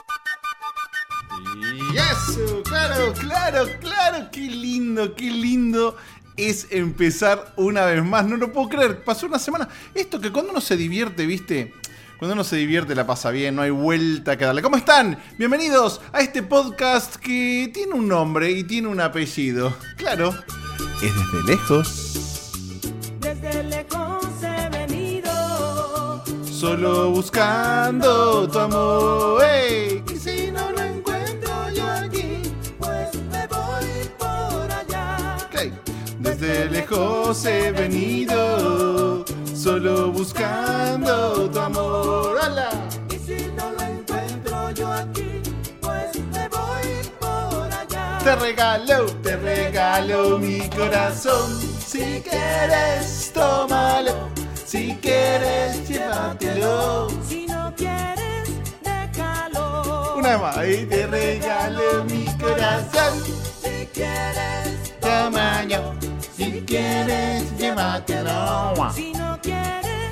Y eso, claro, qué lindo es empezar una vez más. No lo puedo creer, pasó una semana. Esto que cuando uno se divierte, ¿viste? Cuando uno se divierte la pasa bien, no hay vuelta que darle. ¿Cómo están? Bienvenidos a este podcast que tiene un nombre y tiene un apellido. Claro, es Desde Lejos. Desde lejos he venido, Solo buscando tu amor. ¡Ey! Y si no lo encuentro yo aquí, pues me voy por allá. ¿qué? Desde lejos he venido, solo buscando tu amor. ¡Hala! Y si no lo encuentro yo aquí, pues me voy por allá. Te regalo mi corazón. Si quieres, tómalo. Si quieres, llévatelo. Si no quieres, déjalo. Una vez más. Y te regalo mi corazón. Si quieres, Tamaño. Si quieres, llévatelo. si no quieres,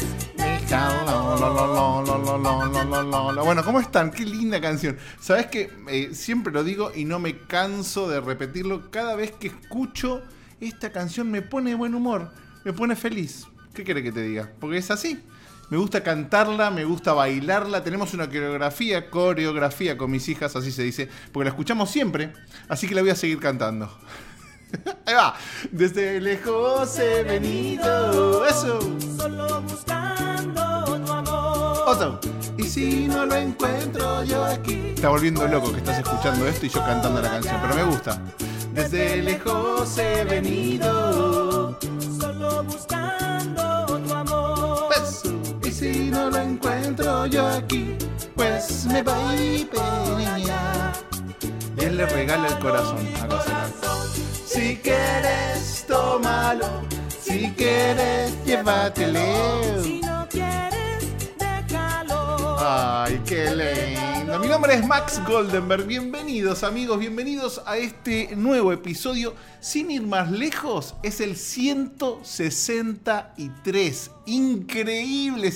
Bueno, ¿cómo están? Qué linda canción. Sabes que siempre lo digo y no me canso de repetirlo. Cada vez que escucho esta canción me pone de buen humor, me pone feliz. ¿Qué querés que te diga? Porque es así. Me gusta cantarla, me gusta bailarla. Tenemos una coreografía con mis hijas, así se dice, porque la escuchamos siempre. Así que la voy a seguir cantando. Ahí va. Desde lejos he venido. Eso. solo buscando tu amor. Otro. Y si no lo encuentro yo aquí. Está volviendo loco que estás escuchando esto y yo cantando la canción, pero me gusta. Desde lejos he venido. Solo buscando tu amor. Eso. Y si no lo encuentro yo aquí, pues me voy para allá. Y él le regala el corazón a Cosela. Si quieres, tómalo. Si quieres, llévatelo. Si no quieres, déjalo. Ay, qué lindo. Mi nombre es Max Goldenberg. Bienvenidos, amigos, bienvenidos a este nuevo episodio. Sin ir más lejos, es el 163. Increíble,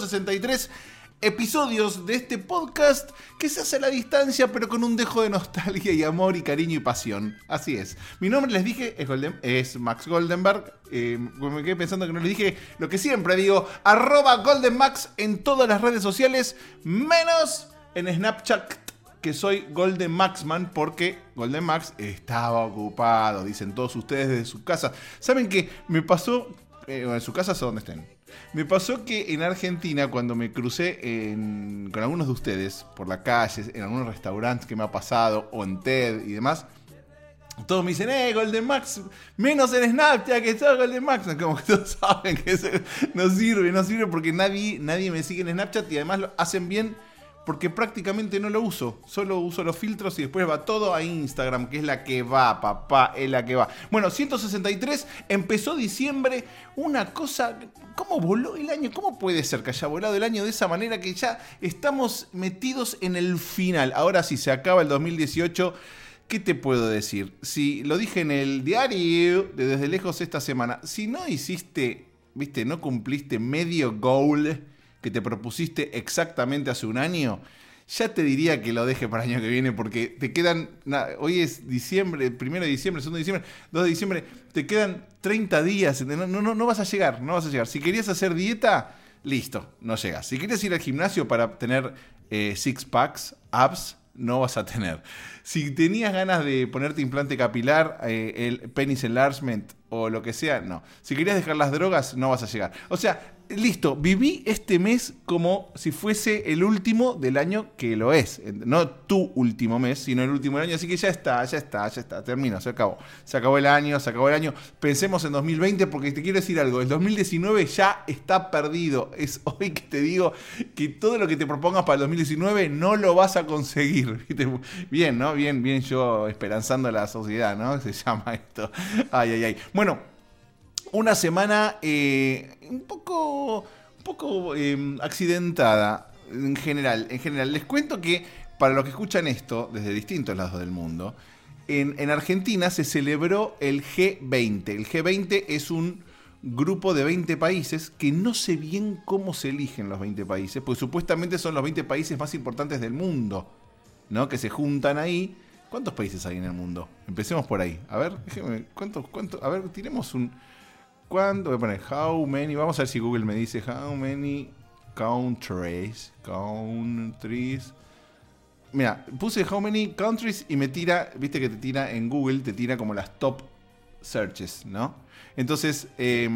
163 episodios de este podcast que se hace a la distancia, pero con un dejo de nostalgia y amor y cariño y pasión. Así es. Mi nombre, les dije, es Max Goldenberg. Me quedé pensando que no les dije lo que siempre digo: @GoldenMax en todas las redes sociales, menos en Snapchat, que soy Golden Maxman, porque Golden Max estaba ocupado, dicen todos ustedes desde sus casas. ¿Saben qué? Me pasó, en sus casas o donde estén. Me pasó que en Argentina, cuando me crucé con algunos de ustedes por la calle, en algunos restaurantes que me ha pasado, o en TED y demás, todos me dicen, Golden Max, menos en Snapchat, que sos Golden Max. Como que todos saben que eso no sirve porque nadie me sigue en Snapchat, y además lo hacen bien porque prácticamente no lo uso. Solo uso los filtros y después va todo a Instagram, que es la que va, papá, es la que va. Bueno, 163, empezó diciembre, una cosa. ¿Cómo voló el año? ¿Cómo puede ser que haya volado el año de esa manera, que ya estamos metidos en el final? Ahora sí, se acaba el 2018. ¿Qué te puedo decir? Si lo dije en el diario de Desde Lejos esta semana, si no hiciste, viste, no cumpliste medio goal que te propusiste exactamente hace un año, ya te diría que lo deje para el año que viene, porque te quedan, hoy es diciembre, 1 de diciembre, 2 de diciembre, 2 de diciembre, te quedan 30 días, no vas a llegar. Si querías hacer dieta, listo, no llegas. Si querías ir al gimnasio para tener six packs, abs, no vas a tener. Si tenías ganas de ponerte implante capilar, el penis enlargement o lo que sea, no. Si querías dejar las drogas, no vas a llegar. O sea, listo, viví este mes como si fuese el último del año, que lo es. No tu último mes, sino el último del año. Así que ya está. Terminó, se acabó. Se acabó el año. Pensemos en 2020, porque te quiero decir algo. El 2019 ya está perdido. Es hoy que te digo que todo lo que te propongas para el 2019 no lo vas a conseguir. Bien, ¿no? Bien yo esperanzando a la sociedad, ¿no? Se llama esto. Ay. Bueno, una semana un poco accidentada en general. Les cuento que para los que escuchan esto desde distintos lados del mundo, en Argentina se celebró el G20. El G20 es un grupo de 20 países que no sé bien cómo se eligen los 20 países, porque supuestamente son los 20 países más importantes del mundo. ¿no? Que se juntan ahí. ¿Cuántos países hay en el mundo? Empecemos por ahí. A ver, déjeme, ¿cuántos? A ver, tiremos un... ¿Cuánto? Voy a poner how many. Vamos a ver si Google me dice how many countries. Mira, puse how many countries y me tira, viste que te tira en Google, te tira como las top searches, ¿no? Entonces,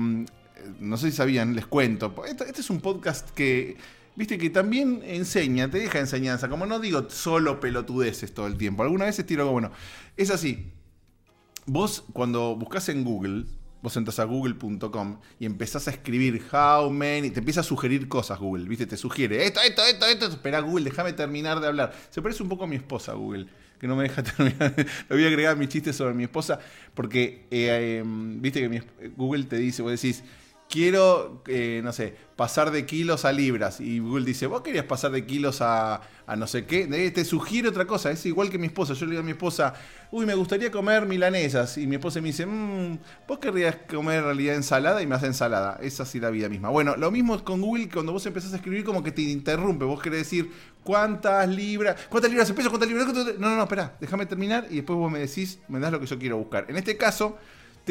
no sé si sabían, les cuento. Este es un podcast que, viste, que también enseña, te deja enseñanza. Como no digo solo pelotudeces todo el tiempo. Algunas veces tiro algo bueno. Es así. Vos, cuando buscas en Google, vos entras a google.com y empezás a escribir how many, te empieza a sugerir cosas Google, ¿viste? Te sugiere esto. Espera, Google, déjame terminar de hablar. Se parece un poco a mi esposa, Google, que no me deja terminar. Le voy a agregar mis chistes sobre mi esposa, porque, viste que Google te dice, vos decís, quiero, no sé, pasar de kilos a libras. Y Google dice, vos querías pasar de kilos a no sé qué. Te sugiere otra cosa. Es igual que mi esposa. Yo le digo a mi esposa, uy, me gustaría comer milanesas. Y mi esposa me dice, vos querrías comer en realidad ensalada, y me hace ensalada. Es así la vida misma. Bueno, lo mismo con Google, que cuando vos empezás a escribir como que te interrumpe. Vos querés decir, ¿cuántas libras de peso? ¿Cuántas libras? No, espera, déjame terminar y después vos me decís, me das lo que yo quiero buscar. En este caso,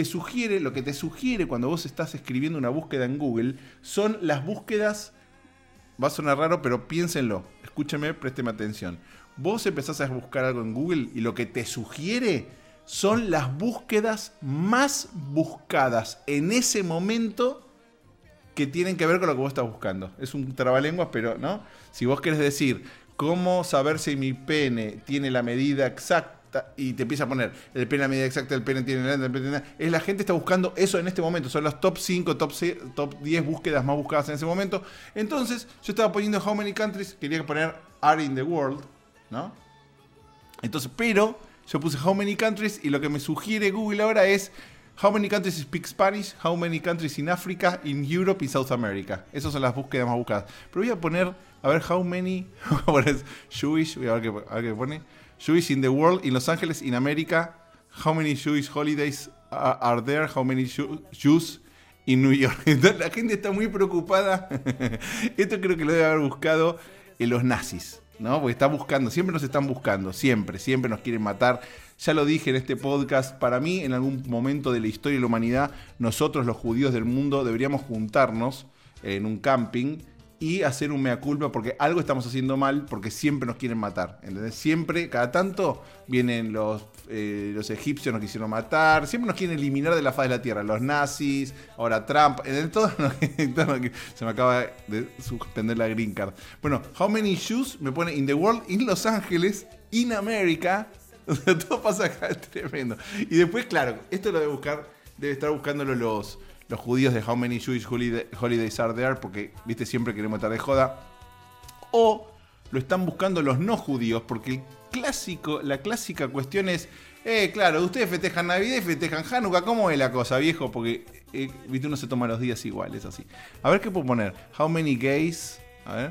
lo que te sugiere cuando vos estás escribiendo una búsqueda en Google son las búsquedas. Va a sonar raro, pero piénsenlo. Escúcheme, présteme atención. Vos empezás a buscar algo en Google y lo que te sugiere son las búsquedas más buscadas en ese momento que tienen que ver con lo que vos estás buscando. Es un trabalenguas, pero ¿no? Si vos querés decir cómo saber si mi pene tiene la medida exacta, y te empieza a poner el pene a medida exacta, el pene tiene el pene, es la gente está buscando eso en este momento. Son los top 5, top 10 búsquedas más buscadas en ese momento. Entonces, yo estaba poniendo how many countries, quería poner are in the world, ¿no? Entonces, pero yo puse how many countries y lo que me sugiere Google ahora es how many countries speak Spanish, how many countries in Africa, in Europe y South America. Esas son las búsquedas más buscadas. Pero voy a poner, a ver, how many, Jewish, voy a ver qué pone. Jewish in the world, in Los Ángeles, in America. How many Jewish holidays are there? How many Jews in New York? Entonces, la gente está muy preocupada. Esto creo que lo debe haber buscado en los nazis, ¿no? Porque están buscando, siempre nos están buscando, siempre nos quieren matar. Ya lo dije en este podcast, para mí, en algún momento de la historia de la humanidad, nosotros los judíos del mundo deberíamos juntarnos en un camping y hacer un mea culpa porque algo estamos haciendo mal, porque siempre nos quieren matar, ¿entendés? Siempre, cada tanto vienen los egipcios nos quisieron matar, siempre nos quieren eliminar de la faz de la tierra, los nazis, ahora Trump, todo se me acaba de suspender la green card. Bueno, how many Jews me pone in the world, in Los Ángeles, in America, todo pasa acá, es tremendo. Y después, claro, esto lo debe estar buscándolo los judíos de How Many Jewish Holidays Are There, porque, viste, siempre queremos estar de joda. O lo están buscando los no judíos, porque la clásica cuestión es, claro, ustedes festejan Navidad y festejan Hanukkah, ¿cómo es la cosa, viejo? Porque, viste, uno se toma los días iguales, así. A ver qué puedo poner. How many gays, a ver,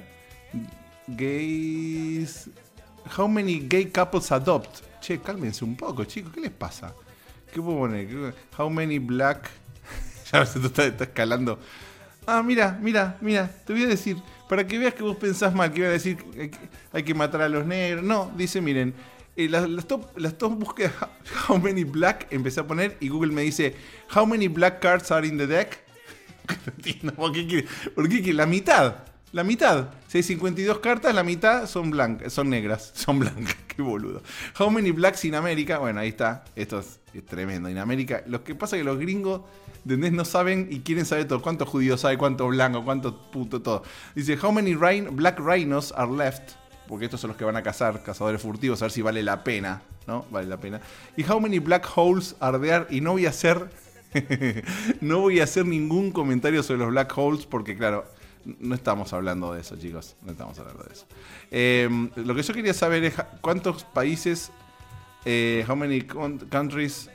gays, how many gay couples adopt. Che, cálmense un poco, chicos, ¿qué les pasa? ¿Qué puedo poner? How many black... Ya se está escalando. Ah, mira, te voy a decir, para que veas que vos pensás mal, que iba a decir que hay que matar a los negros. No, dice, miren, las top búsquedas, how many black, empecé a poner y Google me dice, how many black cards are in the deck? No entiendo, ¿por qué quiere? La mitad. Si hay 52 cartas, la mitad son negras, son blancas. Qué boludo. How many blacks in America? Bueno, ahí está. Esto es tremendo. En América, lo que pasa es que los gringos, ¿entendés? No saben y quieren saber todo. ¿Cuántos judíos hay? ¿Cuántos blancos? ¿Cuántos puto todo? Dice, how many black rhinos are left? Porque estos son los que van a cazar, cazadores furtivos, a ver si vale la pena, ¿no? Vale la pena. Y how many black holes are there? Y no voy a hacer ningún comentario sobre los black holes porque, claro, no estamos hablando de eso, chicos. No estamos hablando de eso. Lo que yo quería saber es cuántos países, how many countries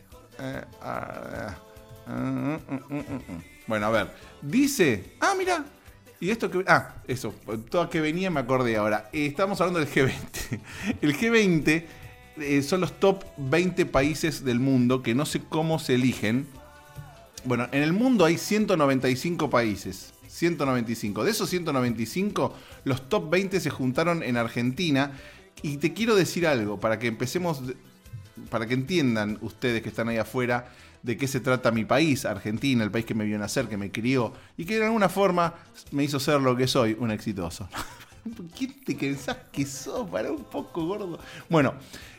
Bueno, a ver. Dice, mira. Y esto que... eso. Todo que venía me acordé ahora. Estamos hablando del G20. El G20 son los top 20 países del mundo que no sé cómo se eligen. Bueno, en el mundo hay 195 países. 195. De esos 195, los top 20 se juntaron en Argentina. Y te quiero decir algo, para que empecemos, para que entiendan ustedes que están ahí afuera de qué se trata mi país, Argentina, el país que me vio nacer, que me crió y que de alguna forma me hizo ser lo que soy, un exitoso. ¿Quién te pensás que sos? Para un poco, gordo. Bueno,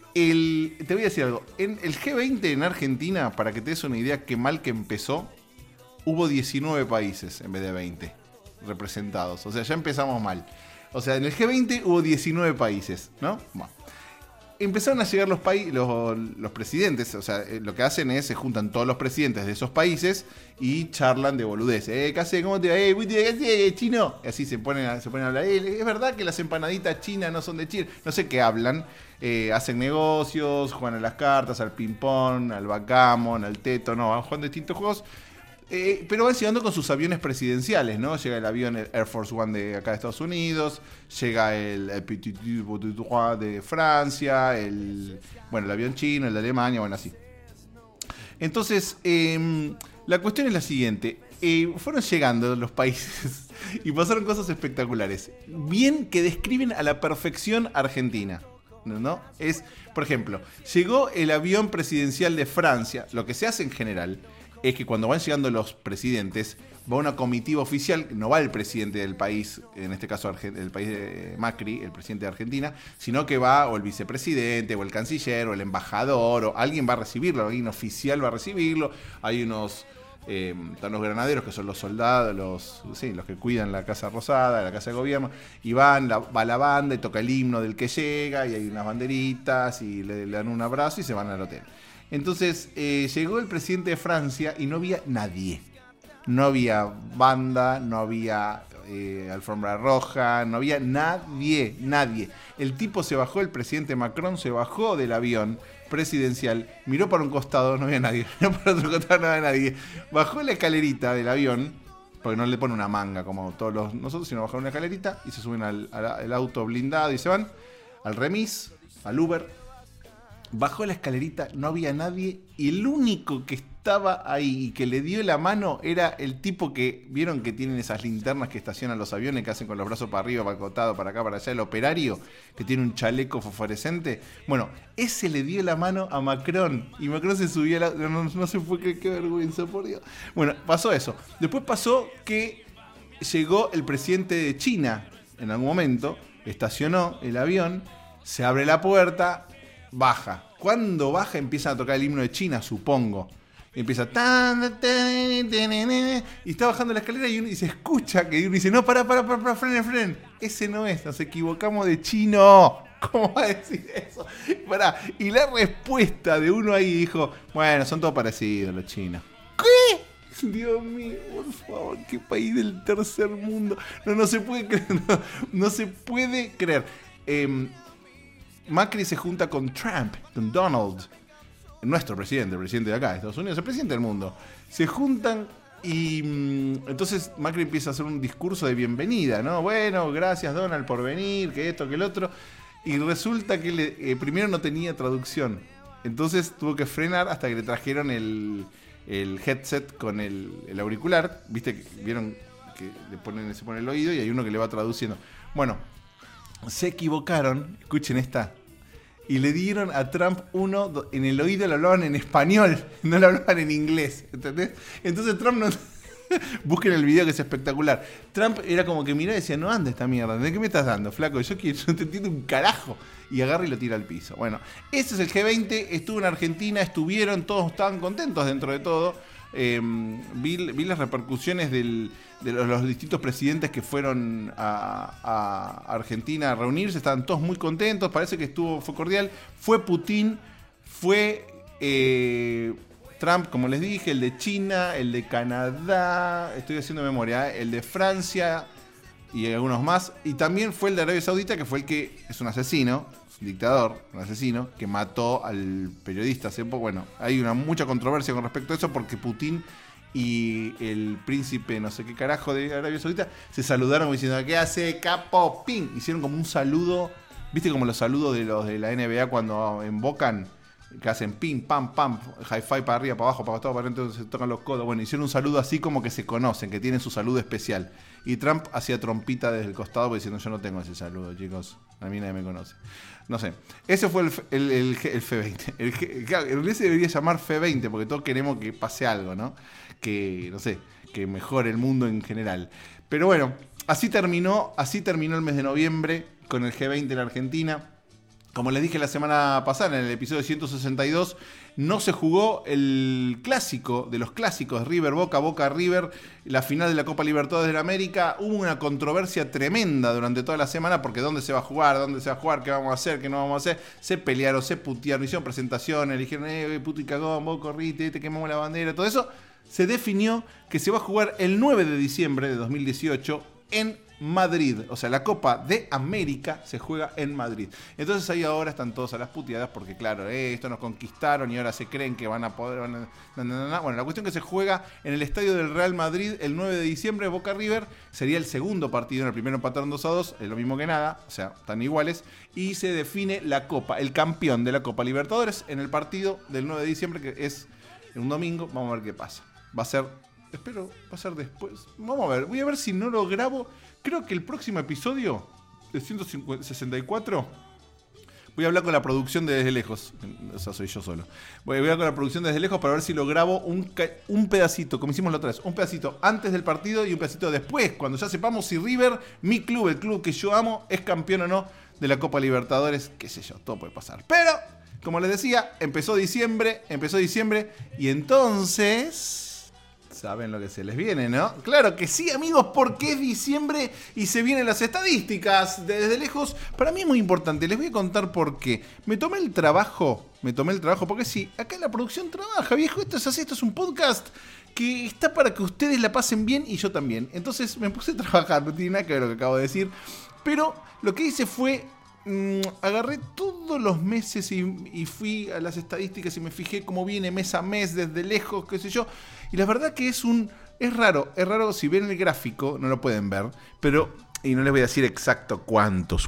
te voy a decir algo. En el G20 en Argentina, para que te des una idea qué mal que empezó, hubo 19 países en vez de 20 representados. O sea, ya empezamos mal. O sea, en el G20 hubo 19 países, ¿no? Bueno. Empezaron a llegar los presidentes, o sea, lo que hacen es, se juntan todos los presidentes de esos países y charlan de boludeces. ¿Qué haces? ¿Cómo te va? ¿Qué haces, chino? Y así se ponen a hablar. Es verdad que las empanaditas chinas no son de Chile. No sé qué hablan. Hacen negocios, juegan a las cartas, al ping-pong, al backgammon, al teto. No, van jugando distintos juegos. Pero van llegando con sus aviones presidenciales, ¿no? Llega el avión, el Air Force One de acá de Estados Unidos, llega el Petit Bourgeois de Francia, el avión chino, el de Alemania, bueno, así. Entonces, la cuestión es la siguiente. Fueron llegando los países y pasaron cosas espectaculares. Bien que describen a la perfección Argentina, ¿no? Es, por ejemplo, llegó el avión presidencial de Francia. Lo que se hace en general es que cuando van llegando los presidentes, va una comitiva oficial, no va el presidente del país, en este caso el país de Macri, el presidente de Argentina, sino que va o el vicepresidente, o el canciller, o el embajador, o alguien va a recibirlo, alguien oficial va a recibirlo. Hay están los granaderos, que son los soldados, los que cuidan la Casa Rosada, la Casa de Gobierno, y va la banda y toca el himno del que llega, y hay unas banderitas, y le dan un abrazo y se van al hotel. Entonces llegó el presidente de Francia y no había nadie. No había banda, no había alfombra roja, no había nadie. El tipo se bajó, el presidente Macron se bajó del avión presidencial, miró para un costado, no había nadie. Miró para otro costado, no había nadie. Bajó la escalerita del avión, porque no le pone una manga como todos nosotros, sino bajaron una escalerita y se suben al auto blindado y se van al remis, al Uber. Bajó la escalerita, no había nadie y el único que estaba ahí y que le dio la mano era el tipo que, ¿vieron que tienen esas linternas que estacionan los aviones, que hacen con los brazos para arriba, para el costado, para acá, para allá? El operario, que tiene un chaleco fosforescente. Bueno, ese le dio la mano a Macron y Macron se subió no se fue, qué vergüenza, por Dios. Bueno, pasó eso. Después pasó que llegó el presidente de China en algún momento, estacionó el avión, se abre la puerta, baja. Cuando baja empieza a tocar el himno de China, supongo. Y empieza y está bajando la escalera y se escucha que uno dice, no, para, frenen. Ese no es, nos equivocamos de chino. ¿Cómo va a decir eso? Pará. Y la respuesta de uno ahí dijo, bueno, son todos parecidos los chinos. ¿Qué? Dios mío, por favor, qué país del tercer mundo. No se puede creer. No se puede creer. Macri se junta con Trump, con Donald, nuestro presidente, el presidente de acá, de Estados Unidos, el presidente del mundo. Se juntan y entonces Macri empieza a hacer un discurso de bienvenida, ¿no? Bueno, gracias Donald por venir, que esto, que el otro. Y resulta que primero no tenía traducción. Entonces tuvo que frenar hasta que le trajeron el headset con el auricular. ¿Vieron que se pone el oído y hay uno que le va traduciendo? Bueno, se equivocaron, escuchen esta, y le dieron a Trump uno en el oído, lo hablaban en español, no lo hablaban en inglés, ¿entendés? Entonces Trump no... Busquen el video que es espectacular. Trump era como que miraba y decía, no anda esta mierda, ¿de qué me estás dando, flaco? Yo no te entiendo un carajo. Y agarra y lo tira al piso. Bueno, ese es el G20, estuvo en Argentina, todos estaban contentos dentro de todo. Vi las repercusiones de los distintos presidentes que fueron a Argentina a reunirse, estaban todos muy contentos, parece que fue cordial. Fue Putin, fue Trump, como les dije, el de China, el de Canadá, estoy haciendo memoria, el de Francia y algunos más, y también fue el de Arabia Saudita, que fue el que es un asesino, un dictador, un asesino, que mató al periodista hace poco. Bueno, hay mucha controversia con respecto a eso, porque Putin y el príncipe no sé qué carajo de Arabia Saudita se saludaron diciendo, ¿qué hace, capo? ¡Ping! Hicieron como un saludo, ¿viste como los saludos de los de la NBA cuando invocan? que hacen pim, pam, pam, hi-fi para arriba, para abajo, para todo, para adentro, se tocan los codos. Bueno, hicieron un saludo así como que se conocen, que tienen su saludo especial. Y Trump hacía trompita desde el costado diciendo, yo no tengo ese saludo, chicos. A mí nadie me conoce. No sé. Ese fue el F20. Claro, en realidad se debería llamar F20 porque todos queremos que pase algo, ¿no? Que, no sé, que mejore el mundo en general. Pero bueno, así terminó el mes de noviembre con el G20 en Argentina. Como les dije la semana pasada, en el episodio 162, no se jugó el clásico de los clásicos, River Boca, Boca River, la final de la Copa Libertadores de la América. Hubo una controversia tremenda durante toda la semana porque ¿dónde se va a jugar? ¿Qué vamos a hacer? ¿Qué no vamos a hacer? Se pelearon, se putearon, hicieron presentaciones, le dijeron, puto y cagón, vos corriste, te quemamos la bandera, todo eso. Se definió que se va a jugar el 9 de diciembre de 2018 en Madrid. O sea, la Copa de América se juega en Madrid. Entonces ahí ahora están todos a las puteadas porque claro, esto nos conquistaron y ahora se creen que van a poder... Bueno, la cuestión es que se juega en el estadio del Real Madrid el 9 de diciembre, Boca River. Sería el segundo partido, en el primero empataron 2-2, es lo mismo que nada, o sea, están iguales. Y se define la Copa, el campeón de la Copa Libertadores en el partido del 9 de diciembre, que es un domingo. Vamos a ver qué pasa. Va a ser... Espero, va a ser después. Vamos a ver, voy a ver si no lo grabo. Creo que el próximo episodio, de 164, voy a hablar con la producción de Desde Lejos. O sea, soy yo solo. Voy a hablar con la producción de Desde Lejos para ver si lo grabo un pedacito, como hicimos la otra vez. Un pedacito antes del partido y un pedacito después, cuando ya sepamos si River, mi club, el club que yo amo, es campeón o no de la Copa Libertadores. Qué sé yo, todo puede pasar. Pero, como les decía, empezó diciembre y entonces... Saben lo que se les viene, ¿no? Claro que sí, amigos, porque es diciembre y se vienen las estadísticas de Desde Lejos. Para mí es muy importante, les voy a contar por qué. Me tomé el trabajo, porque sí, acá la producción trabaja, viejo, esto es así, esto es un podcast que está para que ustedes la pasen bien y yo también. Entonces me puse a trabajar, no tiene nada que ver lo que acabo de decir, pero lo que hice fue... agarré todos los meses y fui a las estadísticas y me fijé cómo viene mes a mes desde lejos, qué sé yo. Y la verdad que es raro, si ven el gráfico, no lo pueden ver, pero, y no les voy a decir exacto cuántos,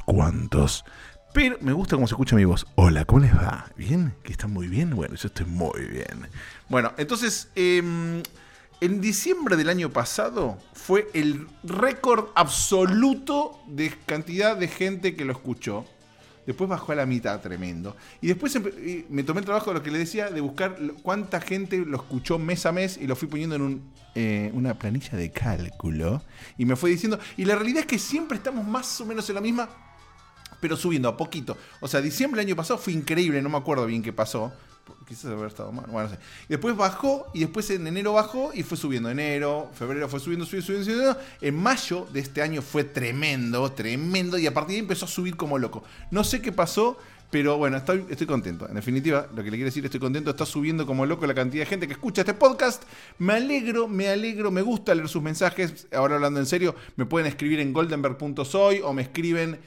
pero me gusta cómo se escucha mi voz. Hola, ¿cómo les va? ¿Bien? ¿Que están muy bien? Bueno, yo estoy muy bien. Bueno, entonces, en diciembre del año pasado fue el récord absoluto de cantidad de gente que lo escuchó. Después bajó a la mitad, tremendo. Y después me tomé el trabajo de lo que les decía, de buscar cuánta gente lo escuchó mes a mes y lo fui poniendo en una planilla de cálculo. Y me fue diciendo... Y la realidad es que siempre estamos más o menos en la misma, pero subiendo a poquito. O sea, diciembre del año pasado fue increíble, no me acuerdo bien qué pasó. Quizás haber estado mal, bueno, no sé. Y después bajó, y después en enero bajó y fue subiendo. Enero, febrero fue subiendo. En mayo de este año fue tremendo, y a partir de ahí empezó a subir como loco. No sé qué pasó, pero bueno, estoy contento. En definitiva, lo que le quiero decir, estoy contento. Está subiendo como loco la cantidad de gente que escucha este podcast. Me alegro, me gusta leer sus mensajes. Ahora hablando en serio, me pueden escribir en goldenberg.soy o me escriben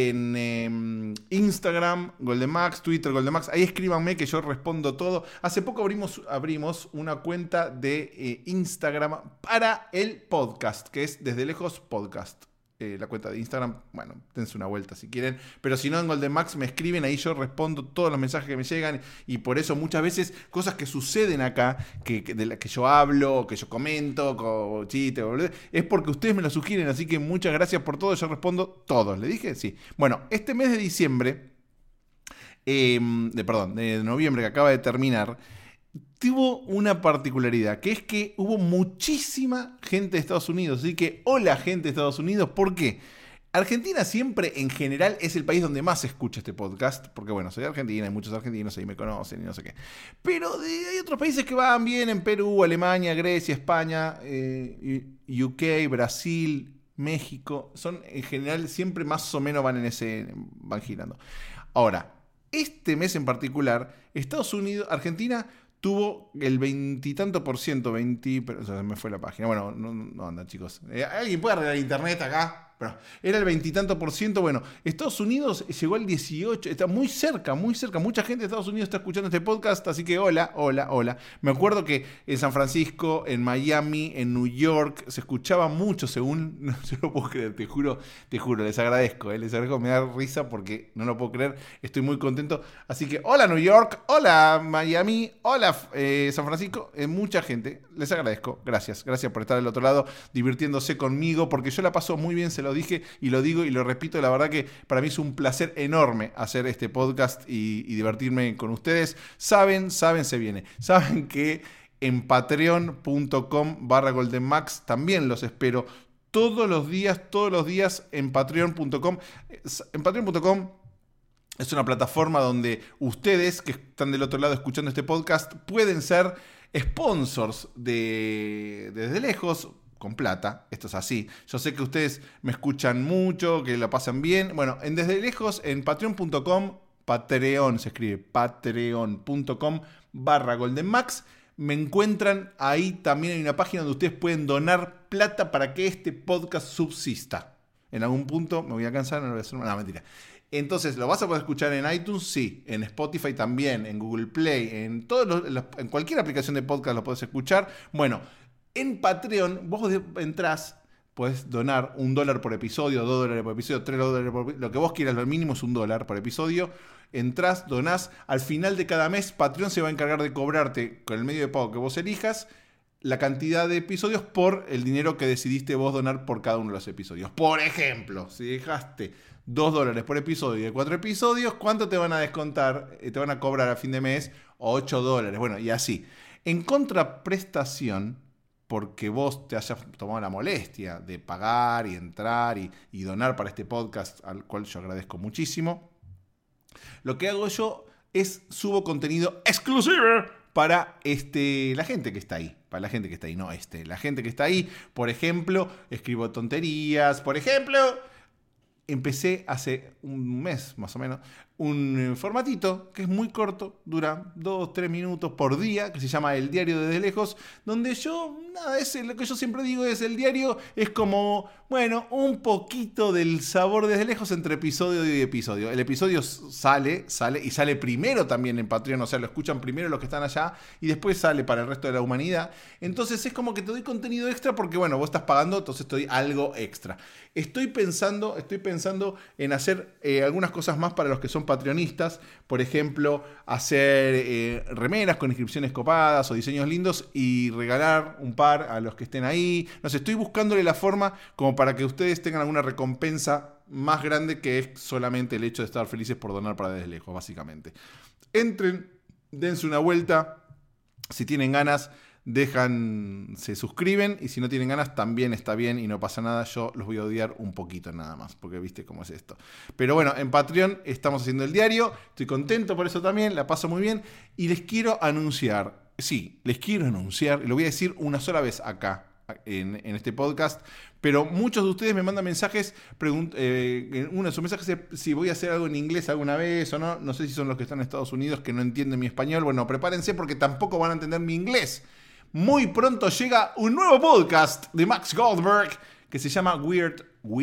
en Instagram, GoldenMax, Twitter, GoldenMax. Ahí escríbanme que yo respondo todo. Hace poco abrimos una cuenta de Instagram para el podcast, que es Desde Lejos Podcast. La cuenta de Instagram, bueno, dense una vuelta si quieren, pero si no en GoldenMax me escriben, ahí yo respondo todos los mensajes que me llegan y por eso muchas veces cosas que suceden acá, de las que yo hablo, que yo comento, chistes, es porque ustedes me lo sugieren, así que muchas gracias por todo, yo respondo todos, ¿le dije? Sí. Bueno, este mes de diciembre, de noviembre que acaba de terminar, tuvo una particularidad, que es que hubo muchísima gente de Estados Unidos. Así que, hola gente de Estados Unidos, ¿por qué? Argentina siempre, en general, es el país donde más se escucha este podcast. Porque, bueno, soy de Argentina, hay muchos argentinos ahí me conocen y no sé qué. Pero hay otros países que van bien, en Perú, Alemania, Grecia, España, UK, Brasil, México. Son, en general, siempre más o menos van girando. Ahora, este mes en particular, Argentina tuvo el 20 y tanto %, pero o sea, me fue la página. Bueno, no anda, chicos. ¿Alguien puede arreglar internet acá? pero era el 20 y tanto por ciento. Bueno, Estados Unidos llegó al 18%, está muy cerca, muy cerca. Mucha gente de Estados Unidos está escuchando este podcast, así que hola. Me acuerdo que en San Francisco, en Miami, en New York, se escuchaba mucho según, no se lo puedo creer, te juro, les agradezco, me da risa porque no lo puedo creer, estoy muy contento. Así que hola New York, hola Miami, hola San Francisco, mucha gente, les agradezco, gracias por estar del otro lado, divirtiéndose conmigo, porque yo la paso muy bien, se lo dije y lo digo y lo repito, la verdad que para mí es un placer enorme hacer este podcast y divertirme con ustedes. Saben que en patreon.com/goldenmax también los espero todos los días en patreon.com. En patreon.com es una plataforma donde ustedes que están del otro lado escuchando este podcast pueden ser sponsors desde lejos, con plata. Esto es así. Yo sé que ustedes me escuchan mucho, que la pasan bien. Bueno, desde lejos, en patreon.com, Patreon se escribe, patreon.com/goldenmax. Me encuentran ahí, también hay una página donde ustedes pueden donar plata para que este podcast subsista. En algún punto me voy a cansar, no lo voy a hacer. No, mentira. Entonces, ¿lo vas a poder escuchar en iTunes? Sí. En Spotify también, en Google Play, en cualquier aplicación de podcast lo podés escuchar. Bueno, en Patreon vos entrás, puedes donar $1 por episodio, $2 por episodio, $3 por episodio, lo que vos quieras, lo mínimo es $1 por episodio. Entrás, donás, al final de cada mes Patreon se va a encargar de cobrarte con el medio de pago que vos elijas la cantidad de episodios por el dinero que decidiste vos donar por cada uno de los episodios. Por ejemplo, si dejaste $2 por episodio de 4 episodios, ¿cuánto te van a descontar? Te van a cobrar a fin de mes $8. Bueno, y así. En contraprestación, porque vos te hayas tomado la molestia de pagar y entrar y donar para este podcast, al cual yo agradezco muchísimo, lo que hago yo es subo contenido exclusivo para la gente que está ahí. Para la gente que está ahí, no la gente que está ahí. Por ejemplo, escribo tonterías. Por ejemplo, empecé hace un mes más o menos un formatito que es muy corto, dura 2-3 minutos por día, que se llama El Diario Desde Lejos, donde yo, lo que yo siempre digo es, el diario es como, bueno, un poquito del sabor desde lejos entre episodio y episodio. El episodio sale y sale primero también en Patreon, o sea, lo escuchan primero los que están allá y después sale para el resto de la humanidad. Entonces es como que te doy contenido extra porque, bueno, vos estás pagando, entonces te doy algo extra. Estoy pensando en hacer algunas cosas más para los que son patreonistas, por ejemplo, hacer remeras con inscripciones copadas o diseños lindos y regalar un par a los que estén ahí. No sé, estoy buscándole la forma como para que ustedes tengan alguna recompensa más grande que es solamente el hecho de estar felices por donar para desde lejos, básicamente. Entren, dense una vuelta, si tienen ganas, se suscriben, y si no tienen ganas también está bien y no pasa nada. Yo los voy a odiar un poquito nada más, porque viste cómo es esto. Pero bueno, en Patreon estamos haciendo el diario, estoy contento por eso también, la paso muy bien y les quiero anunciar, lo voy a decir una sola vez acá en este podcast, pero muchos de ustedes me mandan mensajes, uno de sus mensajes es si voy a hacer algo en inglés alguna vez o no sé si son los que están en Estados Unidos que no entienden mi español. Bueno, prepárense porque tampoco van a entender mi inglés. Muy pronto llega un nuevo podcast de Max Goldberg que se llama Weird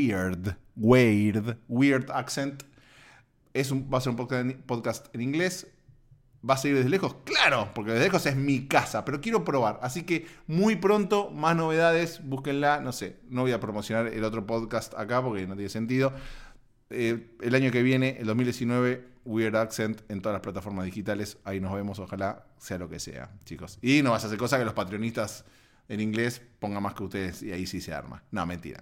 Accent. Va a ser un podcast en inglés. ¿Va a seguir desde lejos? ¡Claro! Porque desde lejos es mi casa, pero quiero probar. Así que muy pronto, más novedades, búsquenla. No sé, no voy a promocionar el otro podcast acá porque no tiene sentido. El año que viene, el 2019, Weird Accent en todas las plataformas digitales. Ahí nos vemos, ojalá sea lo que sea, chicos. Y no vas a hacer cosa que los patreonistas en inglés pongan más que ustedes y ahí sí se arma. No, mentira.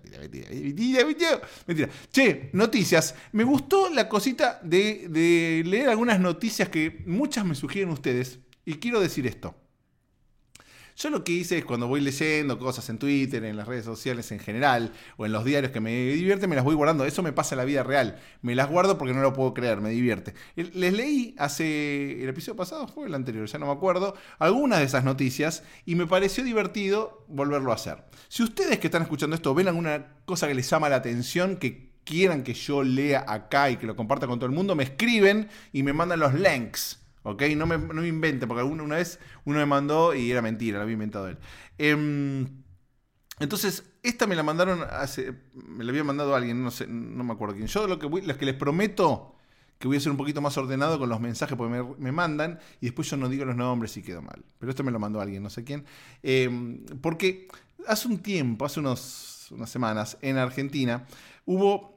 Che, noticias. Me gustó la cosita de leer algunas noticias que muchas me sugieren ustedes. Y quiero decir esto. Yo lo que hice es cuando voy leyendo cosas en Twitter, en las redes sociales en general, o en los diarios que me divierten, me las voy guardando. Eso me pasa en la vida real. Me las guardo porque no lo puedo creer, me divierte. Les leí el episodio pasado, fue el anterior, ya no me acuerdo, algunas de esas noticias y me pareció divertido volverlo a hacer. Si ustedes que están escuchando esto ven alguna cosa que les llama la atención, que quieran que yo lea acá y que lo comparta con todo el mundo, me escriben y me mandan los links. ¿Ok? No me inventen, porque una vez uno me mandó y era mentira, lo había inventado él. Entonces, esta me la mandaron me la había mandado alguien, no sé, no me acuerdo quién. Yo lo que les prometo que voy a ser un poquito más ordenado con los mensajes porque me mandan y después yo no digo los nombres y quedo mal. Pero esto me lo mandó alguien, no sé quién. Porque hace un tiempo, hace unas semanas, en Argentina, hubo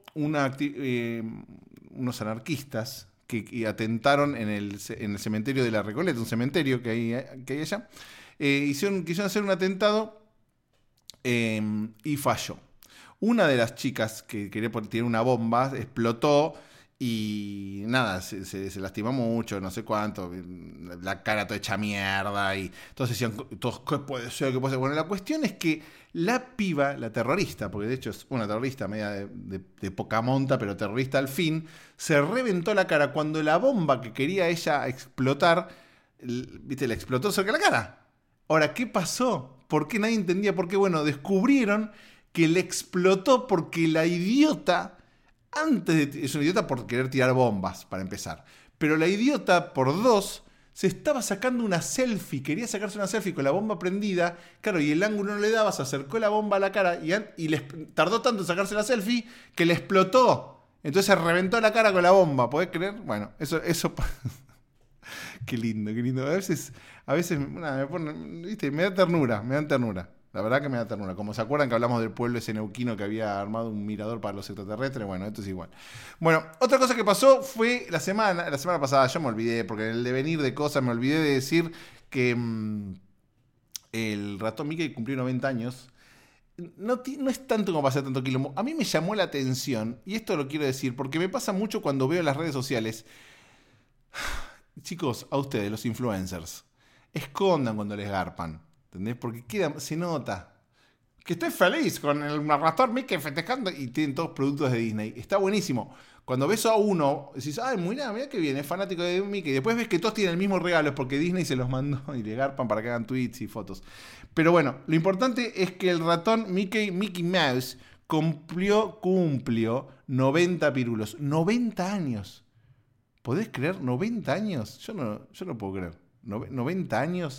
unos anarquistas que atentaron en el cementerio de La Recoleta, un cementerio que hay allá. Quisieron hacer un atentado y falló. Una de las chicas que quería tirar una bomba explotó y nada, se lastimó mucho, no sé cuánto, la cara toda hecha mierda y entonces decían, ¿qué puede ser? ¿Qué puede ser? Bueno, la cuestión es que la piba, la terrorista, porque de hecho es una terrorista media de poca monta, pero terrorista al fin, se reventó la cara cuando la bomba que quería ella explotar, ¿viste? Le explotó cerca de la cara. Ahora, ¿qué pasó? ¿Por qué nadie entendía por qué? Bueno, descubrieron que le explotó porque la idiota, es una idiota por querer tirar bombas, para empezar. Pero la idiota, por dos, se estaba sacando una selfie. Quería sacarse una selfie con la bomba prendida. Claro, y el ángulo no le daba, se acercó la bomba a la cara y tardó tanto en sacarse la selfie que le explotó. Entonces se reventó la cara con la bomba. ¿Podés creer? Bueno, eso Qué lindo, qué lindo. A veces nada, ¿viste? Me dan ternura. La verdad que me da ternura. Como se acuerdan que hablamos del pueblo ese neuquino que había armado un mirador para los extraterrestres, bueno, esto es igual. Bueno, otra cosa que pasó fue la semana pasada, yo me olvidé, porque en el devenir de cosas me olvidé de decir que el ratón Mickey cumplió 90 años. No es tanto como pasar tanto quilombo. A mí me llamó la atención, y esto lo quiero decir, porque me pasa mucho cuando veo las redes sociales. Chicos, a ustedes, los influencers, escondan cuando les garpan, ¿entendés? Porque se nota que estoy feliz con el ratón Mickey festejando y tienen todos productos de Disney. Está buenísimo. Cuando ves a uno, decís, ay, mira que bien, es fanático de Mickey. Y después ves que todos tienen el mismo regalo, es porque Disney se los mandó y le garpan para que hagan tweets y fotos. Pero bueno, lo importante es que el ratón Mickey Mouse cumplió 90 pirulos. 90 años. ¿Podés creer? ¿90 años? Yo no puedo creer. 90 años,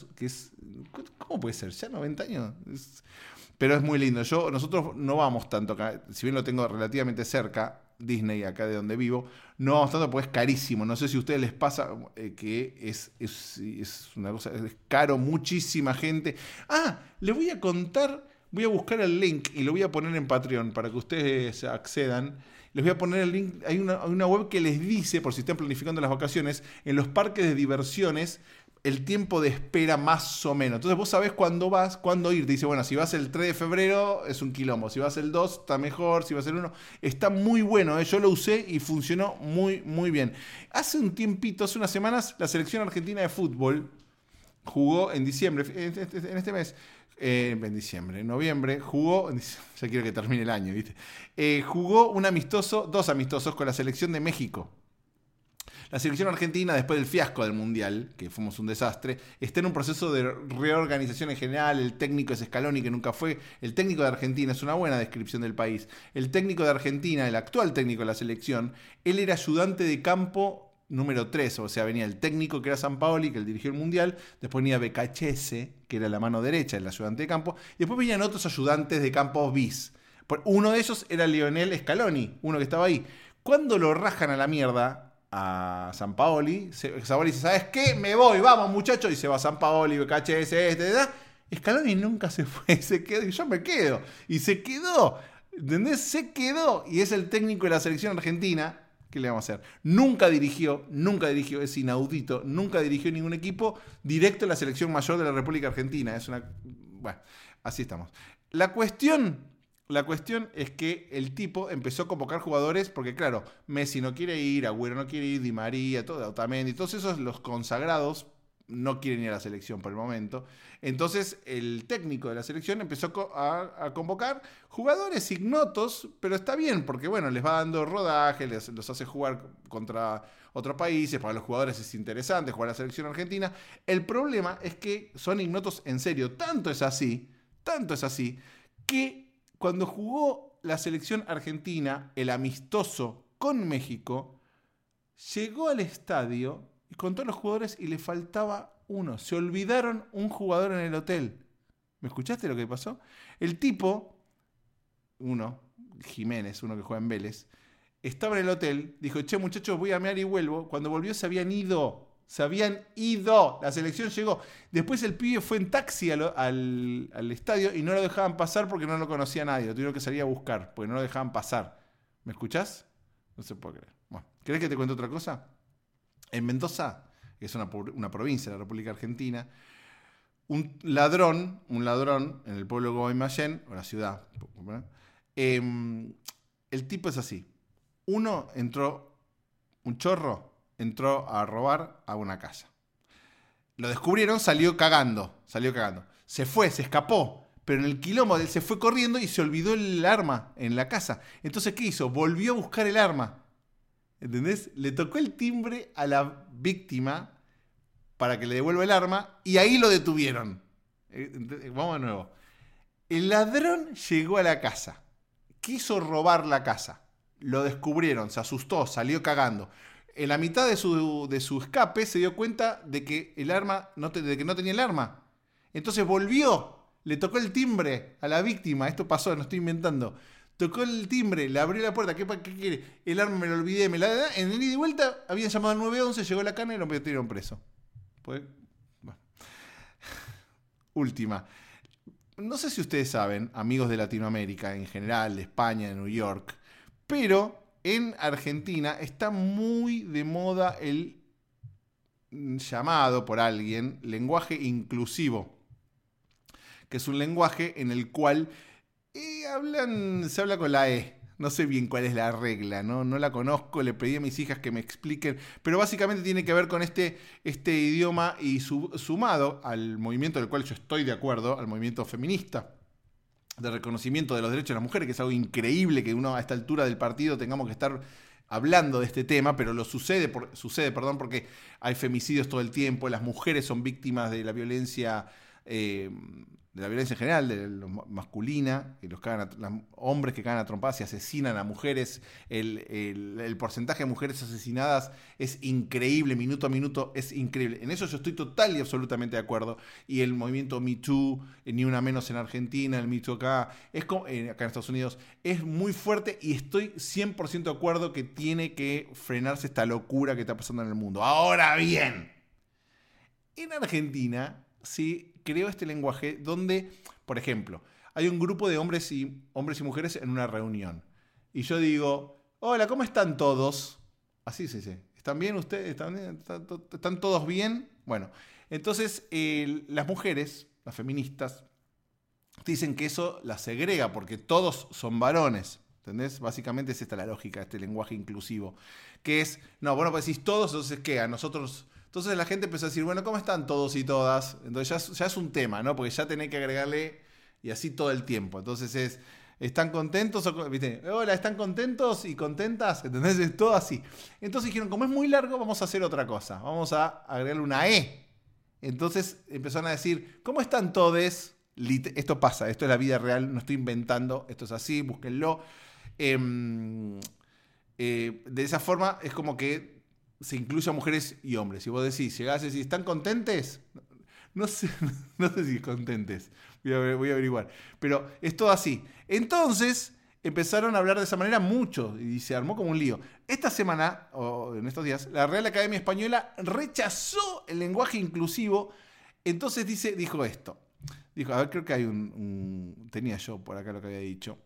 ¿cómo puede ser? ¿Ya 90 años? Pero es muy lindo. Nosotros no vamos tanto acá, si bien lo tengo relativamente cerca, Disney, acá de donde vivo, no vamos tanto porque es carísimo. No sé si a ustedes les pasa que es una cosa, es caro, muchísima gente. Les voy a contar, voy a buscar el link y lo voy a poner en Patreon para que ustedes accedan. Les voy a poner el link. Hay una web que les dice, por si están planificando las vacaciones, en los parques de diversiones, el tiempo de espera más o menos. Entonces vos sabés cuándo ir. Te dice, bueno, si vas el 3 de febrero es un quilombo. Si vas el 2 está mejor. Si vas el 1 está muy bueno. Yo lo usé y funcionó muy, muy bien. Hace un tiempito, hace unas semanas, la selección argentina de fútbol jugó en diciembre, en este mes. En diciembre, en noviembre, jugó, ya quiero que termine el año, ¿viste? Jugó dos amistosos con la selección de México. La selección argentina, después del fiasco del Mundial, que fuimos un desastre, está en un proceso de reorganización en general. El técnico es Scaloni, que nunca fue. El técnico de Argentina es una buena descripción del país. El técnico de Argentina, el actual técnico de la selección, él era ayudante de campo número 3, o sea, venía el técnico que era Sampaoli, que él dirigió el Mundial, después venía Becachese, que era la mano derecha, el ayudante de campo, y después venían otros ayudantes de campo bis. Uno de ellos era Lionel Scaloni, uno que estaba ahí. Cuando lo rajan a la mierda a Sampaoli, Sampaoli dice, ¿sabes qué? Me voy, vamos muchachos, y se va Sampaoli, Becachese, Scaloni nunca se fue, se quedó, y yo me quedo, y se quedó, ¿entendés? Se quedó, y es el técnico de la selección argentina. ¿Qué le vamos a hacer? Nunca dirigió, es inaudito, nunca dirigió ningún equipo directo a la selección mayor de la República Argentina. Bueno, así estamos. La cuestión es que el tipo empezó a convocar jugadores porque, claro, Messi no quiere ir, Agüero no quiere ir, Di María, Otamendi, todos esos, los consagrados, no quieren ir a la selección por el momento. Entonces el técnico de la selección empezó a convocar jugadores ignotos, pero está bien, porque bueno, les va dando rodaje, los hace jugar contra otros países. Para los jugadores es interesante jugar a la selección argentina. El problema es que son ignotos en serio. Tanto es así, que cuando jugó la selección argentina, el amistoso con México, llegó al estadio y con todos los jugadores y le faltaba uno. Se olvidaron un jugador en el hotel. ¿Me escuchaste lo que pasó? El tipo, Jiménez, uno que juega en Vélez, estaba en el hotel, dijo, che muchachos, voy a mear y vuelvo. Cuando volvió se habían ido. La selección llegó. Después el pibe fue en taxi al estadio y no lo dejaban pasar porque no lo conocía nadie. Lo tuvieron que salir a buscar porque no lo dejaban pasar. ¿Me escuchás? No se puede creer. Bueno, ¿querés que te cuente otra cosa? En Mendoza, que es una provincia de la República Argentina, un ladrón en el pueblo de Guaymallén, o la ciudad, el tipo es así. Un chorro entró a robar a una casa. Lo descubrieron, salió cagando. Se escapó, pero en el quilombo él se fue corriendo y se olvidó el arma en la casa. Entonces, ¿qué hizo? Volvió a buscar el arma. ¿Entendés? Le tocó el timbre a la víctima para que le devuelva el arma y ahí lo detuvieron. Vamos de nuevo. El ladrón llegó a la casa. Quiso robar la casa. Lo descubrieron, se asustó, salió cagando. En la mitad de su escape se dio cuenta de que de que no tenía el arma. Entonces volvió, le tocó el timbre a la víctima. Esto pasó, no estoy inventando. Tocó el timbre, le abrió la puerta. ¿Qué quiere? El arma me lo olvidé. En el ida y vuelta habían llamado al 911, llegó la cana y lo metieron preso. Pues, bueno. Última. No sé si ustedes saben, amigos de Latinoamérica en general, de España, de New York, pero en Argentina está muy de moda el llamado por alguien lenguaje inclusivo, que es un lenguaje en el cual se habla con la E. No sé bien cuál es la regla, no la conozco, le pedí a mis hijas que me expliquen, pero básicamente tiene que ver con este idioma y sumado al movimiento del cual yo estoy de acuerdo, al movimiento feminista de reconocimiento de los derechos de las mujeres, que es algo increíble que uno a esta altura del partido tengamos que estar hablando de este tema, pero sucede porque hay femicidios todo el tiempo, las mujeres son víctimas de la violencia en general, de la masculina, que los hombres que cagan a trompadas y asesinan a mujeres. El porcentaje de mujeres asesinadas es increíble, minuto a minuto es increíble. En eso yo estoy total y absolutamente de acuerdo. Y el movimiento Me Too, Ni Una Menos en Argentina, el Me Too acá en Estados Unidos, es muy fuerte y estoy 100% de acuerdo que tiene que frenarse esta locura que está pasando en el mundo. Ahora bien, en Argentina sí creó este lenguaje donde, por ejemplo, hay un grupo de hombres y mujeres en una reunión. Y yo digo, hola, ¿cómo están todos? Así se dice. ¿Están bien ustedes? ¿Están todos bien? Bueno, entonces las mujeres, las feministas, dicen que eso las segrega porque todos son varones. ¿Entendés? Básicamente es esta la lógica, este lenguaje inclusivo. Que es, pues decís todos, entonces ¿qué? A nosotros... Entonces la gente empezó a decir, bueno, ¿cómo están todos y todas? Entonces ya es un tema, ¿no? Porque ya tenés que agregarle y así todo el tiempo. Entonces ¿están contentos? ¿Viste? Hola, ¿están contentos y contentas? ¿Entendés? Es todo así. Entonces dijeron, como es muy largo, vamos a hacer otra cosa. Vamos a agregarle una E. Entonces empezaron a decir, ¿cómo están todes? Esto pasa, esto es la vida real, no estoy inventando, esto es así, búsquenlo. De esa forma es como que se incluye a mujeres y hombres. Si vos llegás y decís, ¿están contentes? No sé si contentes. Voy a averiguar. Pero es todo así. Entonces empezaron a hablar de esa manera mucho y se armó como un lío. Esta semana, o en estos días, la Real Academia Española rechazó el lenguaje inclusivo. Entonces dijo esto. Dijo, a ver, creo que hay tenía yo por acá lo que había dicho.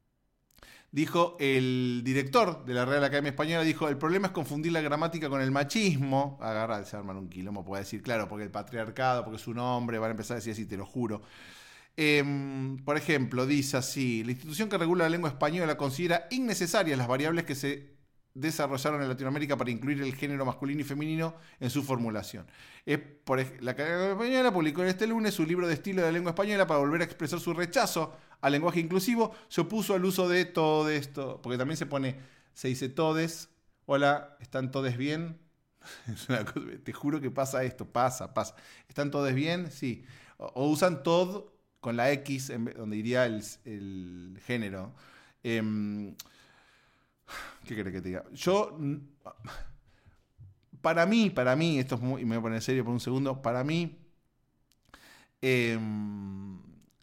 Dijo el director de la Real Academia Española, dijo, el problema es confundir la gramática con el machismo. Se arman un quilombo, puede decir, claro, porque el patriarcado, porque es un hombre, van a empezar a decir así, te lo juro. Por ejemplo, dice así, la institución que regula la lengua española considera innecesarias las variables que se desarrollaron en Latinoamérica para incluir el género masculino y femenino en su formulación. La Academia Española publicó este lunes su libro de estilo de la lengua española para volver a expresar su rechazo al lenguaje inclusivo. Se opuso al uso de todo esto, porque también se dice todes. Hola, ¿están todes bien? Es una cosa, te juro que pasa esto, pasa. ¿Están todes bien? Sí. O usan tod con la X, donde iría el género. ¿Qué querés que te diga? Para mí, esto es muy, y me voy a poner serio por un segundo, para mí,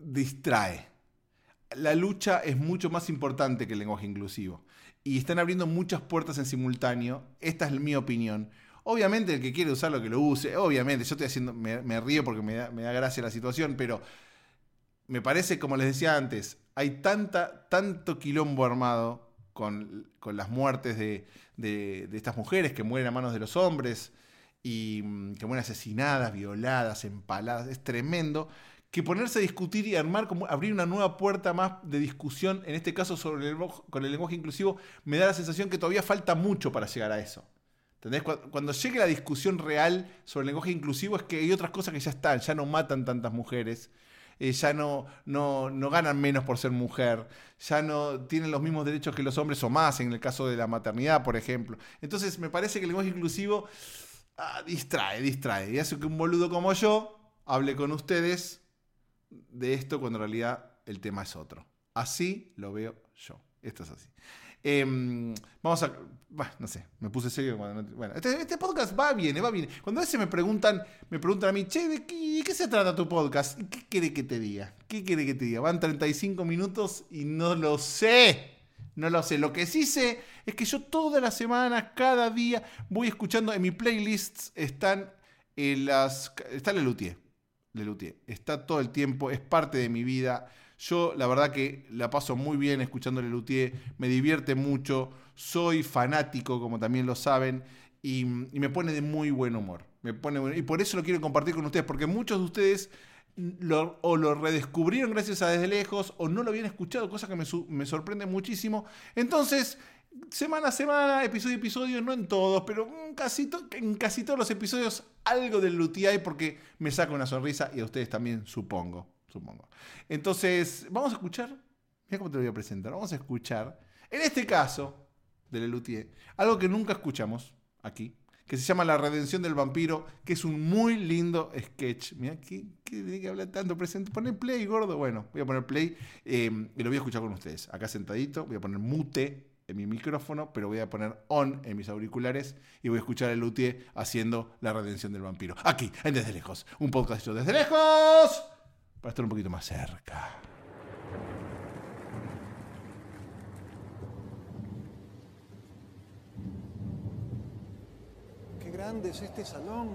distrae. La lucha es mucho más importante que el lenguaje inclusivo. Y están abriendo muchas puertas en simultáneo. Esta es mi opinión. Obviamente el que quiere usarlo, que lo use. Obviamente, yo estoy haciendo, me río porque me da gracia la situación, pero me parece, como les decía antes, hay tanto quilombo armado con las muertes de estas mujeres que mueren a manos de los hombres y que mueren asesinadas, violadas, empaladas. Es tremendo. Que ponerse a discutir y abrir una nueva puerta más de discusión, en este caso con el lenguaje inclusivo, me da la sensación que todavía falta mucho para llegar a eso. ¿Entendés? Cuando llegue la discusión real sobre el lenguaje inclusivo es que hay otras cosas que ya están, ya no matan tantas mujeres, ya no ganan menos por ser mujer, ya no tienen los mismos derechos que los hombres o más, en el caso de la maternidad, por ejemplo. Entonces me parece que el lenguaje inclusivo distrae, y hace que un boludo como yo hable con ustedes de esto cuando en realidad el tema es otro. Así lo veo yo. Esto es así. Vamos a... no sé, me puse serio. Bueno, este podcast va bien. Cuando a veces me preguntan a mí, che, ¿de qué se trata tu podcast? ¿Qué quiere que te diga? Van 35 minutos y no lo sé. Lo que sí sé es que yo toda la semana, cada día, voy escuchando en mi playlist está Lelutier. Está todo el tiempo, es parte de mi vida. Yo la verdad que la paso muy bien escuchando Lelutier, me divierte mucho, soy fanático, como también lo saben, y me pone de muy buen humor. Y por eso lo quiero compartir con ustedes, porque muchos de ustedes lo redescubrieron gracias a Desde Lejos, o no lo habían escuchado, cosa que me sorprende muchísimo. Entonces, semana a semana, episodio a episodio, no en todos, pero en casi todos los episodios algo del Lelutier hay porque me saca una sonrisa y a ustedes también, supongo. Entonces, vamos a escuchar, mira cómo te lo voy a presentar, vamos a escuchar, en este caso, de Lelutier, algo que nunca escuchamos aquí, que se llama La Redención del Vampiro, que es un muy lindo sketch. Mira, ¿qué tiene que hablar tanto? Poné play, gordo. Bueno, voy a poner play y lo voy a escuchar con ustedes. Acá sentadito, voy a poner mute en mi micrófono, pero voy a poner on en mis auriculares y voy a escuchar a Lelutier haciendo La Redención del Vampiro. Aquí, en Desde Lejos. Un podcast hecho desde lejos para estar un poquito más cerca. Qué grande es este salón.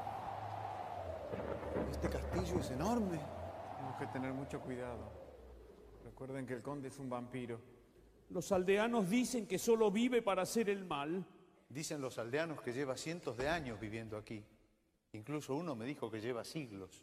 Este castillo es enorme. Tenemos que tener mucho cuidado. Recuerden que el conde es un vampiro. Los aldeanos dicen que solo vive para hacer el mal. Dicen los aldeanos que lleva cientos de años viviendo aquí. Incluso uno me dijo que lleva siglos.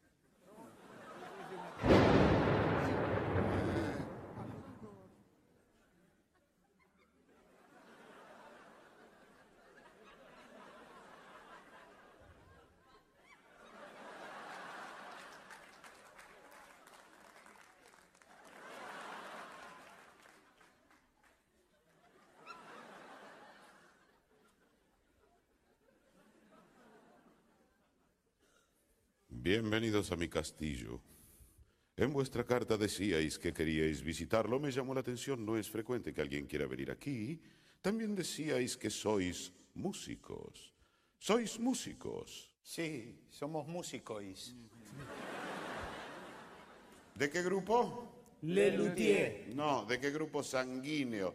Bienvenidos a mi castillo. En vuestra carta decíais que queríais visitarlo. Me llamó la atención, no es frecuente que alguien quiera venir aquí. También decíais que sois músicos. ¿Sois músicos? Sí, somos músicos. ¿De qué grupo? Lelutier. No, ¿de qué grupo sanguíneo?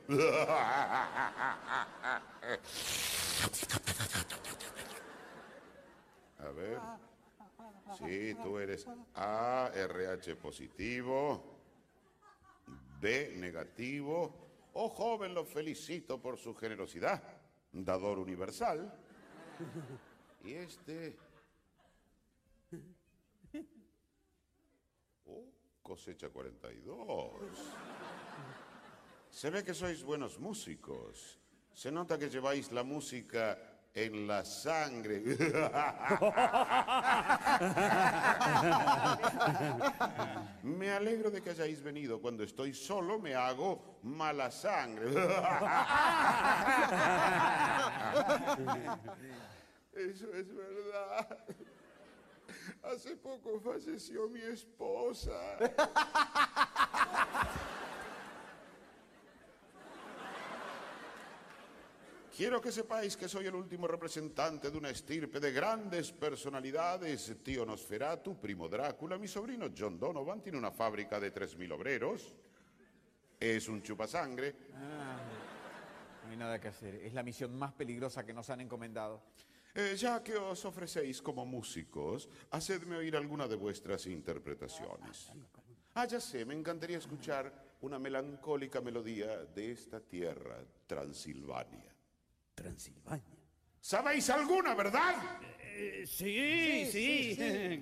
A ver. Sí, tú eres A, RH positivo, B negativo. Oh, joven, lo felicito por su generosidad. Dador universal. Y este... Oh, cosecha 42. Se ve que sois buenos músicos. Se nota que lleváis la música en la sangre. Me alegro de que hayáis venido. Cuando estoy solo me hago mala sangre. Eso es verdad. Hace poco falleció mi esposa. Quiero que sepáis que soy el último representante de una estirpe de grandes personalidades. Tío Nosferatu, primo Drácula, mi sobrino John Donovan tiene una fábrica de 3.000 obreros. Es un chupasangre. No hay nada que hacer. Es la misión más peligrosa que nos han encomendado. Ya que os ofrecéis como músicos, hacedme oír alguna de vuestras interpretaciones. Ya sé, me encantaría escuchar una melancólica melodía de esta tierra, Transilvania. Transilvania. ¿Sabéis alguna, verdad? Sí.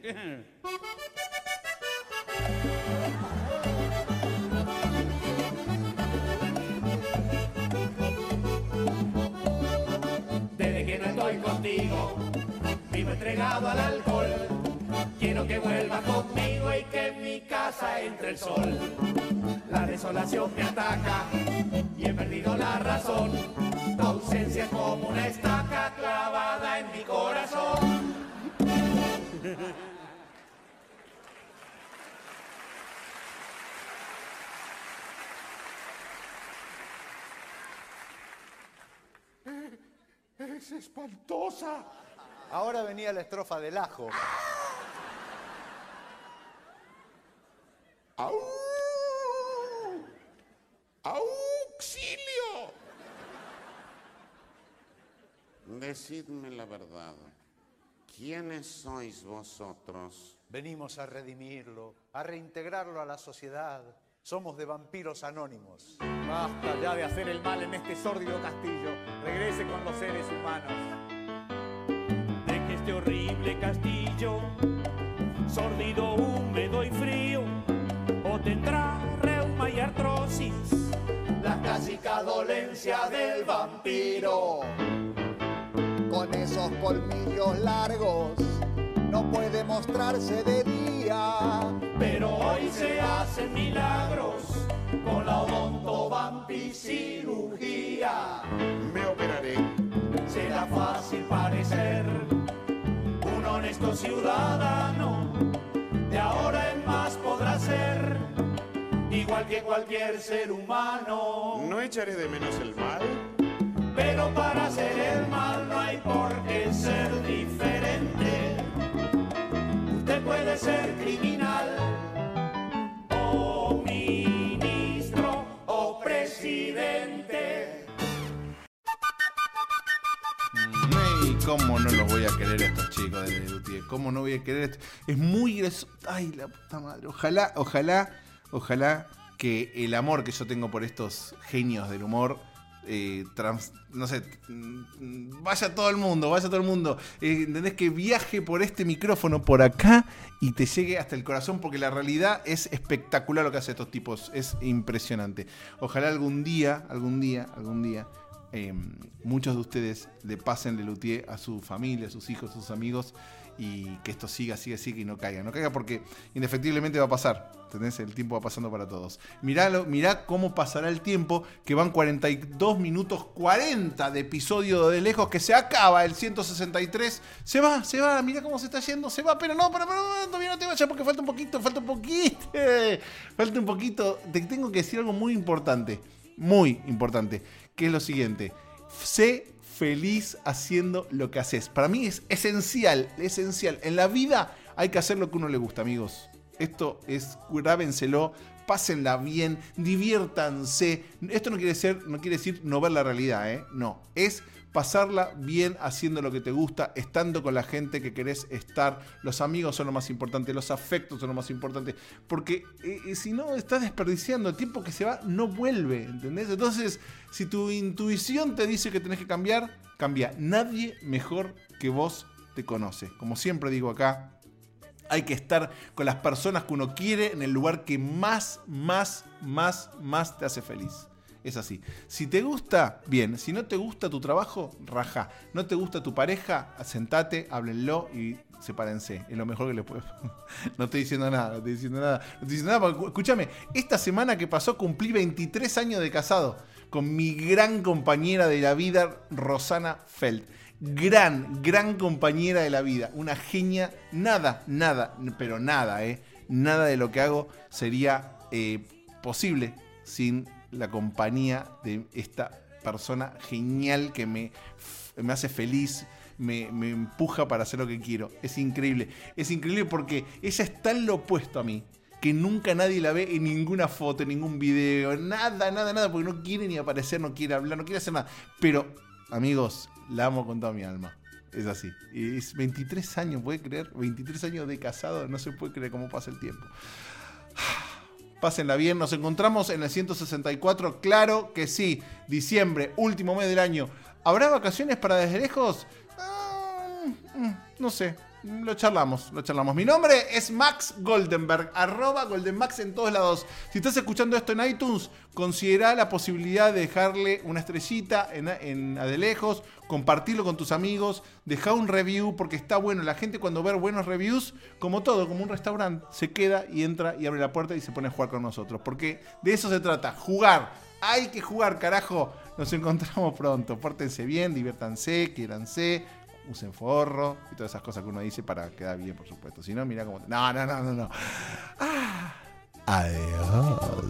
Desde que no estoy contigo, vivo entregado al alcohol. Quiero que vuelvas conmigo y que en mi casa entre el sol. La desolación me ataca y he perdido la razón. Tu ausencia es como una estaca clavada en mi corazón. ¡Es espantosa! Ahora venía la estrofa del ajo. ¡Au! ¡Auxilio! Decidme la verdad. ¿Quiénes sois vosotros? Venimos a redimirlo, a reintegrarlo a la sociedad. Somos de vampiros anónimos. Basta ya de hacer el mal en este sórdido castillo. Regrese con los seres humanos. Deje este horrible castillo, sórdido, húmedo y frío, o tendrá reuma y artrosis. La clásica dolencia del vampiro. Con esos colmillos largos no puede mostrarse de día. Pero hoy se hacen milagros con la odontovampicirugía. Me operaré. Será fácil parecer un honesto ciudadano. De ahora en más podrá ser igual que cualquier ser humano. No echaré de menos el mal. Pero para hacer el mal no hay por qué ser diferente. Usted puede ser criminal, o ministro, o presidente. Ay, cómo no los voy a querer a estos chicos de Lelutier. Cómo no voy a querer esto. Es muy gracioso. Ay, la puta madre. Ojalá que el amor que yo tengo por estos genios del humor no sé, vaya todo el mundo, ¿entendés? Que viaje por este micrófono por acá y te llegue hasta el corazón, porque la realidad es espectacular lo que hacen estos tipos, es impresionante. Ojalá algún día muchos de ustedes le pasen Lelutier a su familia, a sus hijos, a sus amigos, y que esto siga y no caiga, porque indefectiblemente va a pasar, ¿entendés? El tiempo va pasando para todos. Mirá cómo pasará el tiempo, que van 42 minutos 40 de episodio de lejos, que se acaba el 163, se va, mirá cómo se está yendo, se va, pero todavía no te vayas, porque falta un poquito, te tengo que decir algo muy importante, que es lo siguiente: sé feliz haciendo lo que haces. Para mí es esencial. En la vida hay que hacer lo que uno le gusta, amigos. Esto es, grábenselo, pásenla bien, diviértanse. Esto no quiere decir no ver la realidad, no. Es pasarla bien haciendo lo que te gusta, estando con la gente que querés estar. Los amigos son lo más importante, los afectos son lo más importante, porque si no, estás desperdiciando. El tiempo que se va no vuelve, ¿entendés? Entonces, si tu intuición te dice que tenés que cambiar, cambia. Nadie mejor que vos te conoce. Como siempre digo acá, hay que estar con las personas que uno quiere en el lugar que más te hace feliz. Es así. Si te gusta, bien. Si no te gusta tu trabajo, raja. No te gusta tu pareja, sentate, háblenlo y sepárense. Es lo mejor que les puedo. No estoy diciendo nada, porque, escúchame, esta semana que pasó cumplí 23 años de casado con mi gran compañera de la vida, Rosana Feld. Gran compañera de la vida. Una genia. Nada de lo que hago sería posible sin la compañía de esta persona genial que me hace feliz, me empuja para hacer lo que quiero. Es increíble porque ella es tan lo opuesto a mí que nunca nadie la ve en ninguna foto, en ningún video, nada, porque no quiere ni aparecer, no quiere hablar, no quiere hacer nada. Pero, amigos, la amo con toda mi alma. Es así. Es 23 años, ¿puede creer? 23 años de casado, no se puede creer cómo pasa el tiempo. Pásenla bien, nos encontramos en el 164, claro que sí. Diciembre, último mes del año. ¿Habrá vacaciones para Desde Lejos? No sé. Lo charlamos. Mi nombre es Max Goldenberg, @GoldenMax en todos lados. Si estás escuchando esto en iTunes, considera la posibilidad de dejarle una estrellita en A de Lejos, compartirlo con tus amigos, dejar un review, porque está bueno. La gente cuando ve buenos reviews, como todo, como un restaurante, se queda y entra y abre la puerta y se pone a jugar con nosotros. Porque de eso se trata, jugar. Hay que jugar, carajo. Nos encontramos pronto. Pórtense bien, diviértanse, quiéranse. Usen forro y todas esas cosas que uno dice para quedar bien, por supuesto. Si no, mira cómo... No. Adiós.